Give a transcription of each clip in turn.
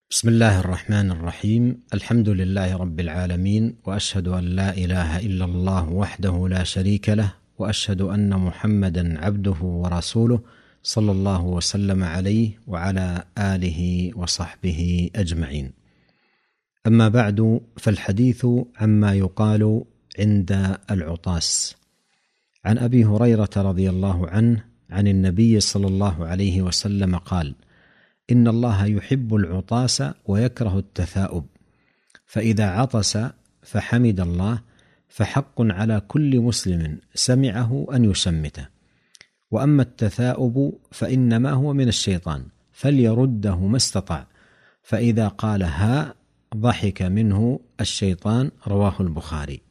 بسم الله الرحمن الرحيم. الحمد لله رب العالمين، وأشهد أن لا إله إلا الله وحده لا شريك له، وأشهد أن محمدا عبده ورسوله صلى الله وسلم عليه وعلى آله وصحبه أجمعين. أما بعد، فالحديث عما يقال عند العطاس. عن أبي هريرة رضي الله عنه عن النبي صلى الله عليه وسلم قال: إن الله يحب العطاس ويكره التثاؤب، فإذا عطس فحمد الله فحق على كل مسلم سمعه أن يشمته، وأما التثاؤب فإنما هو من الشيطان فليرده ما استطاع، فإذا قال ها ضحك منه الشيطان. رواه البخاري.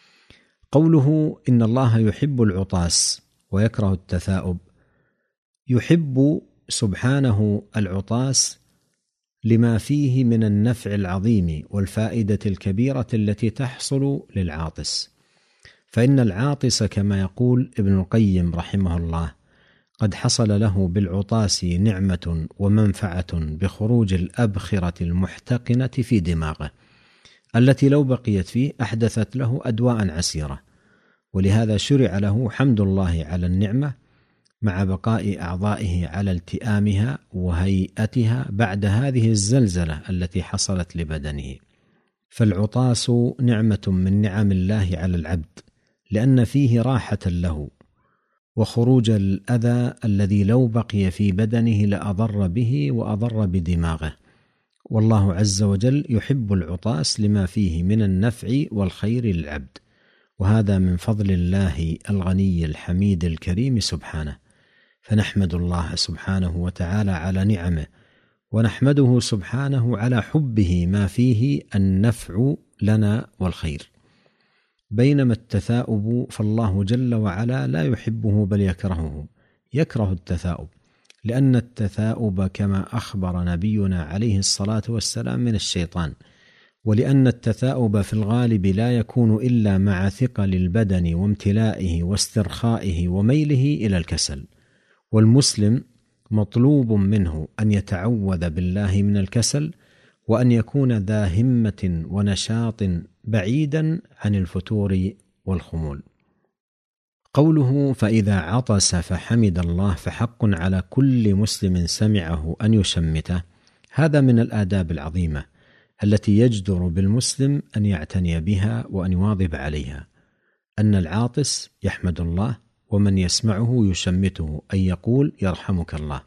قوله إن الله يحب العطاس ويكره التثاؤب، يحب سبحانه العطاس لما فيه من النفع العظيم والفائدة الكبيرة التي تحصل للعاطس، فإن العاطس كما يقول ابن القيم رحمه الله قد حصل له بالعطاس نعمة ومنفعة بخروج الأبخرة المحتقنة في دماغه التي لو بقيت فيه أحدثت له أدواء عسيرة، ولهذا شرع له حمد الله على النعمة مع بقاء أعضائه على التئامها وهيئتها بعد هذه الزلزلة التي حصلت لبدنه. فالعطاس نعمة من نعم الله على العبد، لأن فيه راحة له وخروج الأذى الذي لو بقي في بدنه لأضر به وأضر بدماغه، والله عز وجل يحب العطاس لما فيه من النفع والخير للعبد، وهذا من فضل الله الغني الحميد الكريم سبحانه. فنحمد الله سبحانه وتعالى على نعمه، ونحمده سبحانه على حبه ما فيه النفع لنا والخير. بينما التثاؤب فالله جل وعلا لا يحبه بل يكرهه، يكره التثاؤب، لأن التثاؤب كما أخبر نبينا عليه الصلاة والسلام من الشيطان، ولأن التثاؤب في الغالب لا يكون إلا مع ثقل البدن وامتلائه واسترخائه وميله إلى الكسل، والمسلم مطلوب منه أن يتعوذ بالله من الكسل، وأن يكون ذا همة ونشاط بعيدا عن الفتور والخمول. قوله فإذا عطس فحمد الله فحق على كل مسلم سمعه أن يشمته، هذا من الآداب العظيمة التي يجدر بالمسلم أن يعتني بها وأن يواظب عليها، أن العاطس يحمد الله ومن يسمعه يشمته، أي يقول يرحمك الله.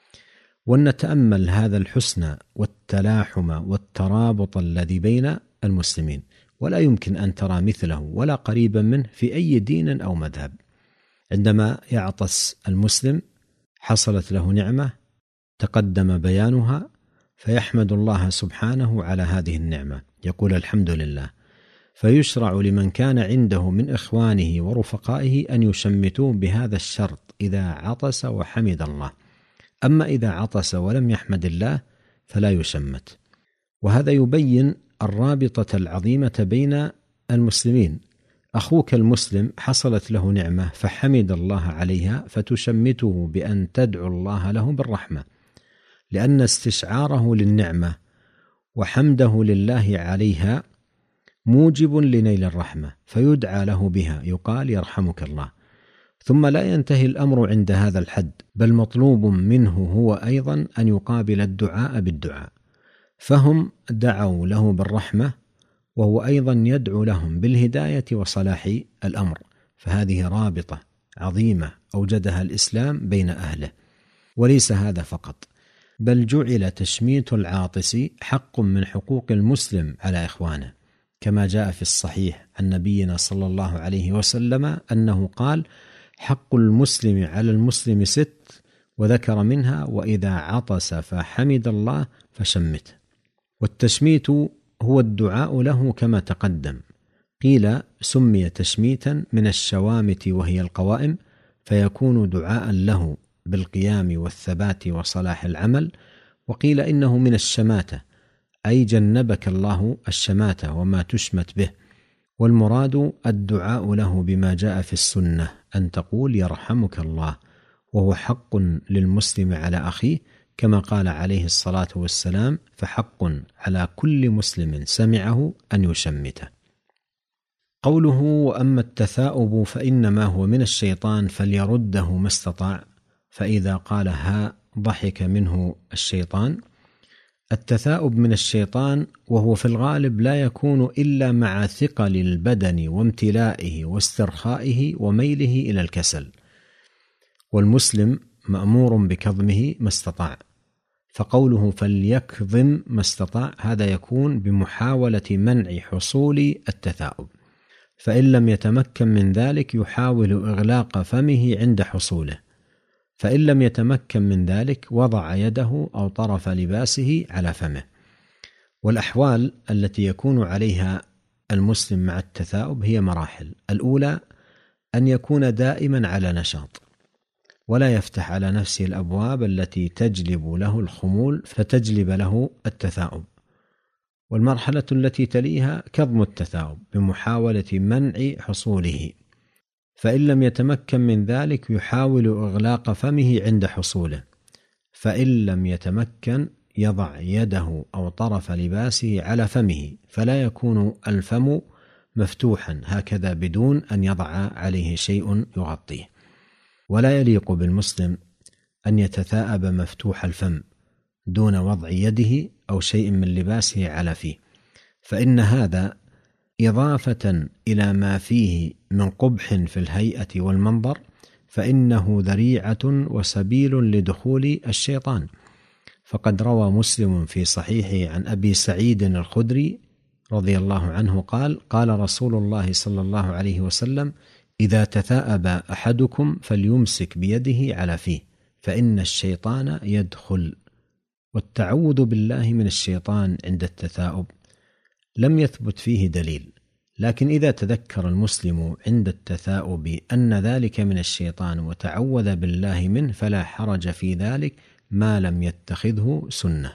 ونتأمل هذا الحسن والتلاحم والترابط الذي بين المسلمين، ولا يمكن أن ترى مثله ولا قريبا منه في أي دين أو مذهب. عندما يعطس المسلم حصلت له نعمة تقدم بيانها، فيحمد الله سبحانه على هذه النعمة، يقول الحمد لله. فيشرع لمن كان عنده من إخوانه ورفقائه أن يشمتوه بهذا الشرط إذا عطس وحمد الله. أما إذا عطس ولم يحمد الله فلا يشمت. وهذا يبين الرابطة العظيمة بين المسلمين. أخوك المسلم حصلت له نعمة فحمد الله عليها، فتشمته بأن تدعو الله له بالرحمة، لأن استشعاره للنعمة وحمده لله عليها موجب لنيل الرحمة، فيدعى له بها، يقال يرحمك الله. ثم لا ينتهي الأمر عند هذا الحد، بل مطلوب منه هو أيضا أن يقابل الدعاء بالدعاء، فهم دعوا له بالرحمة وهو أيضا يدعو لهم بالهداية وصلاح الأمر. فهذه رابطة عظيمة أوجدها الإسلام بين أهله. وليس هذا فقط، بل جعل تشميت العاطس حق من حقوق المسلم على إخوانه، كما جاء في الصحيح عن نبينا صلى الله عليه وسلم أنه قال: حق المسلم على المسلم 6، وذكر منها: وإذا عطس فحمد الله فشمته. والتشميت هو الدعاء له كما تقدم. قيل سمي تشميتا من الشوامت وهي القوائم، فيكون دعاء له بالقيام والثبات وصلاح العمل. وقيل إنه من الشماتة، أي جنبك الله الشماتة وما تشمت به، والمراد الدعاء له بما جاء في السنة، أن تقول يرحمك الله، وهو حق للمسلم على أخيه، كما قال عليه الصلاة والسلام: فحق على كل مسلم سمعه أن يشمته. قوله: وأما التثاؤب فإنما هو من الشيطان فليرده ما استطاع، فإذا قال ها ضحك منه الشيطان. التثاؤب من الشيطان، وهو في الغالب لا يكون إلا مع ثقل البدن وامتلائه واسترخائه وميله إلى الكسل، والمسلم مأمور بكظمه ما استطاع. فقوله فليكظم ما استطاع هذا يكون بمحاولة منع حصول التثاؤب، فإن لم يتمكن من ذلك يحاول إغلاق فمه عند حصوله، فإن لم يتمكن من ذلك وضع يده أو طرف لباسه على فمه. والأحوال التي يكون عليها المسلم مع التثاؤب هي مراحل: الأولى أن يكون دائما على نشاط ولا يفتح على نفسه الأبواب التي تجلب له الخمول فتجلب له التثاؤب. والمرحلة التي تليها كظم التثاؤب بمحاولة منع حصوله، فإن لم يتمكن من ذلك يحاول إغلاق فمه عند حصوله، فإن لم يتمكن يضع يده أو طرف لباسه على فمه، فلا يكون الفم مفتوحا هكذا بدون أن يضع عليه شيء يغطيه. ولا يليق بالمسلم أن يتثاءب مفتوح الفم دون وضع يده أو شيء من لباسه على فيه، فإن هذا إضافة إلى ما فيه من قبح في الهيئة والمنظر فإنه ذريعة وسبيل لدخول الشيطان. فقد روى مسلم في صحيحه عن أبي سعيد الخدري رضي الله عنه قال: قال رسول الله صلى الله عليه وسلم: إذا تثاءب أحدكم فليمسك بيده على فيه فإن الشيطان يدخل. والتعوذ بالله من الشيطان عند التثاؤب لم يثبت فيه دليل، لكن إذا تذكر المسلم عند التثاؤب أن ذلك من الشيطان وتعوذ بالله منه فلا حرج في ذلك ما لم يتخذه سنة.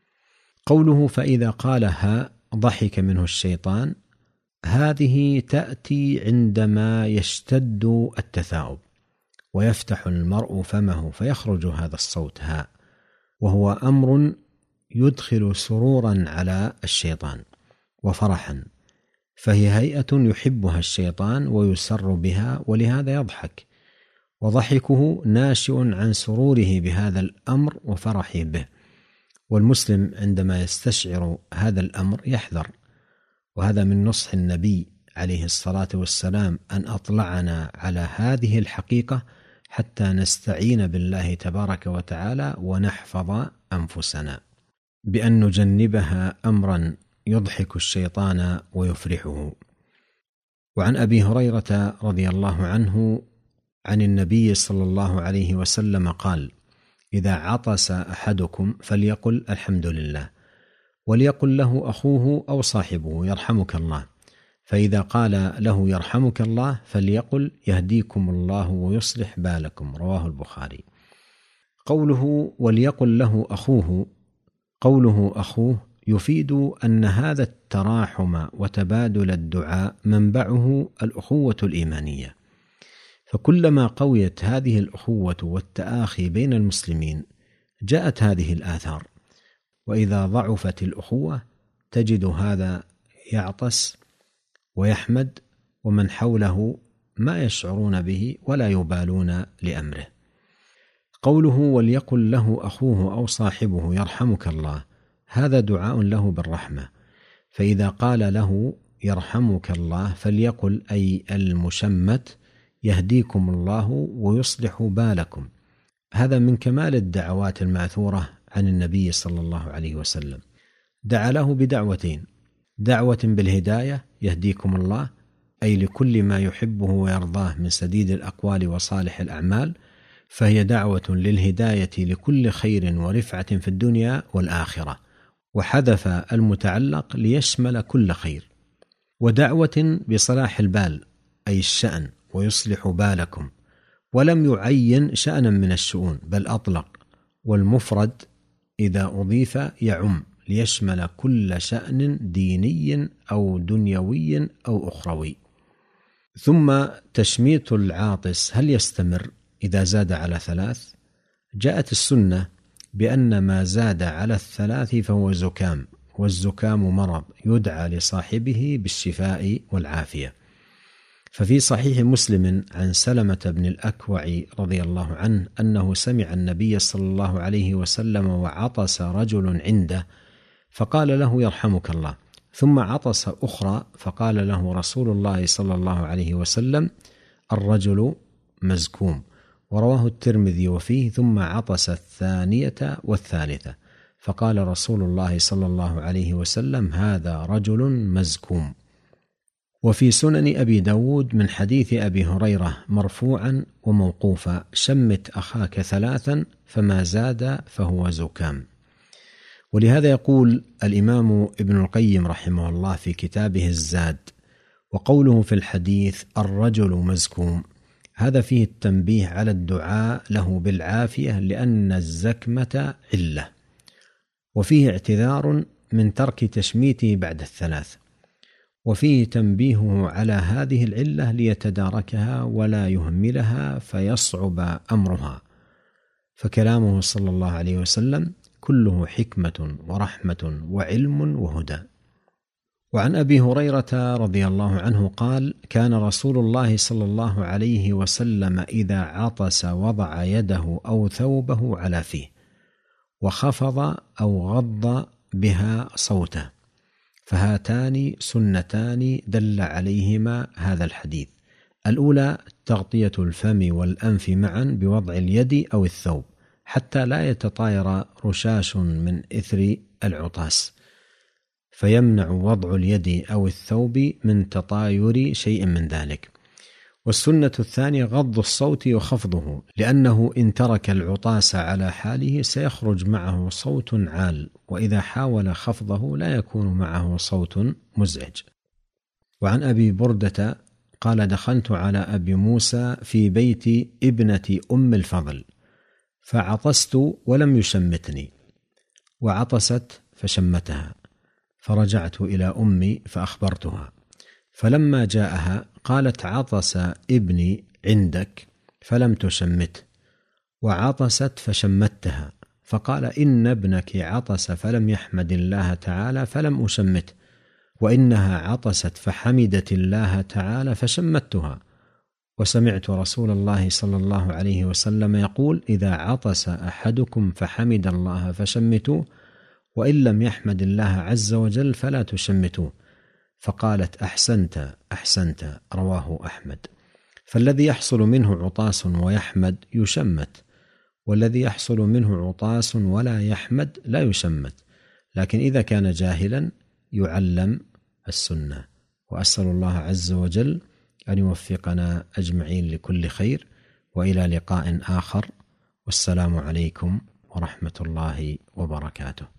قوله فإذا قال ها ضحك منه الشيطان، هذه تأتي عندما يشتد التثاؤب ويفتح المرء فمه فيخرج هذا الصوت ها، وهو أمر يدخل سرورا على الشيطان وفرحا، فهي هيئة يحبها الشيطان ويسر بها ولهذا يضحك، وضحكه ناشئ عن سروره بهذا الأمر وفرحه به. والمسلم عندما يستشعر هذا الأمر يحذر، وهذا من نصح النبي عليه الصلاة والسلام أن أطلعنا على هذه الحقيقة حتى نستعين بالله تبارك وتعالى ونحفظ أنفسنا بأن نجنبها أمرا يضحك الشيطان ويفرحه. وعن أبي هريرة رضي الله عنه عن النبي صلى الله عليه وسلم قال: إذا عطس أحدكم فليقل الحمد لله، وليقل له أخوه أو صاحبه يرحمك الله، فإذا قال له يرحمك الله فليقل يهديكم الله ويصلح بالكم، رواه البخاري. قوله وليقل له أخوه، قوله أخوه يفيد أن هذا التراحم وتبادل الدعاء منبعه الأخوة الإيمانية، فكلما قويت هذه الأخوة والتآخي بين المسلمين جاءت هذه الآثار، وإذا ضعفت الأخوة تجد هذا يعطس ويحمد ومن حوله ما يشعرون به ولا يبالون لأمره. قوله وليقل له أخوه أو صاحبه يرحمك الله، هذا دعاء له بالرحمة، فإذا قال له يرحمك الله فليقل أي المشمت يهديكم الله ويصلح بالكم. هذا من كمال الدعوات الماثورة عن النبي صلى الله عليه وسلم، دعا له بدعوتين: دعوة بالهداية يهديكم الله أي لكل ما يحبه ويرضاه من سديد الأقوال وصالح الأعمال، فهي دعوة للهداية لكل خير ورفعة في الدنيا والآخرة، وحذف المتعلق ليشمل كل خير. ودعوة بصلاح البال أي الشأن ويصلح بالكم، ولم يعين شأنا من الشؤون بل أطلق، والمفرد إذا أضيف يعم ليشمل كل شأن ديني أو دنيوي أو أخروي. ثم تشميت العاطس هل يستمر إذا زاد على 3؟ جاءت السنة بأن ما زاد على 3 فهو زكام، والزكام مرض يدعى لصاحبه بالشفاء والعافية. ففي صحيح مسلم عن سلمة بن الأكوع رضي الله عنه أنه سمع النبي صلى الله عليه وسلم وعطس رجل عنده فقال له يرحمك الله، ثم عطس أخرى فقال له رسول الله صلى الله عليه وسلم الرجل مزكوم، ورواه الترمذي وفيه ثم عطس 2 والثالثة فقال رسول الله صلى الله عليه وسلم هذا رجل مزكوم. وفي سنن أبي داود من حديث أبي هريرة مرفوعا وموقوفا شمت أخاك 3 فما زاد فهو زكام. ولهذا يقول الإمام ابن القيم رحمه الله في كتابه الزاد وقوله في الحديث الرجل مزكوم، هذا فيه التنبيه على الدعاء له بالعافية لأن الزكمة علة، وفيه اعتذار من ترك تشميته بعد 3، وفيه تنبيهه على هذه العلة ليتداركها ولا يهملها فيصعب أمرها. فكلامه صلى الله عليه وسلم كله حكمة ورحمة وعلم وهدى. وعن أبي هريرة رضي الله عنه قال كان رسول الله صلى الله عليه وسلم إذا عطس وضع يده أو ثوبه على فيه وخفض أو غض بها صوته، فهاتان سنتان دل عليهما هذا الحديث. الأولى تغطية الفم والأنف معا بوضع اليد أو الثوب حتى لا يتطاير رشاش من إثر العطاس، فيمنع وضع اليد أو الثوب من تطاير شيء من ذلك. والسنة الثانية غض الصوت وخفضه، لأنه إن ترك العطاس على حاله سيخرج معه صوت عال، وإذا حاول خفضه لا يكون معه صوت مزعج. وعن أبي بردة قال دخلت على أبي موسى في بيت ابنة أم الفضل فعطست ولم يشمتني، وعطست فشمتها، فرجعت إلى أمي فأخبرتها، فلما جاءها قالت عطس ابني عندك فلم تشمته، وعطست فشمتها، فقال إن ابنك عطس فلم يحمد الله تعالى فلم أشمته، وإنها عطست فحمدت الله تعالى فشمتها. وسمعت رسول الله صلى الله عليه وسلم يقول إذا عطس أحدكم فحمد الله فشمتوه، وإن لم يحمد الله عز وجل فلا تشمتوه. فقالت أحسنت أحسنت، رواه أحمد. فالذي يحصل منه عطاس ويحمد يشمت، والذي يحصل منه عطاس ولا يحمد لا يشمت، لكن إذا كان جاهلا يعلم السنة. وأسأل الله عز وجل أن يوفقنا أجمعين لكل خير، وإلى لقاء آخر، والسلام عليكم ورحمة الله وبركاته.